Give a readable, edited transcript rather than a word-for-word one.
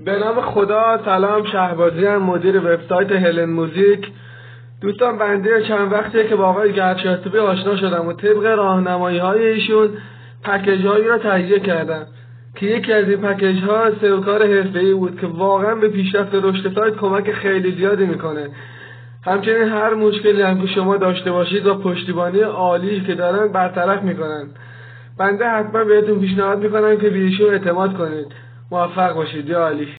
به نام خدا. سلام، شهبازی هم، مدیر وبسایت هلن موزیک. دوستان، بنده چند وقتیه که با آقای گردشاتوبی آشنا شدم و طبق راهنمایی‌های ایشون پکیج‌هایی را تهیه کردم که یکی از این پکیج‌ها سئو کار حرفه‌ای بود که واقعا به پیشرفت رشد سایت کمک خیلی زیادی میکنه. همچنین هر مشکلی هم که شما داشته باشید و پشتیبانی عالی که دارن برطرف میکنن. بنده حتما بهتون پیشنهاد میکنم که به ایشون اعتماد کنید. موفق باشید. یا عالی.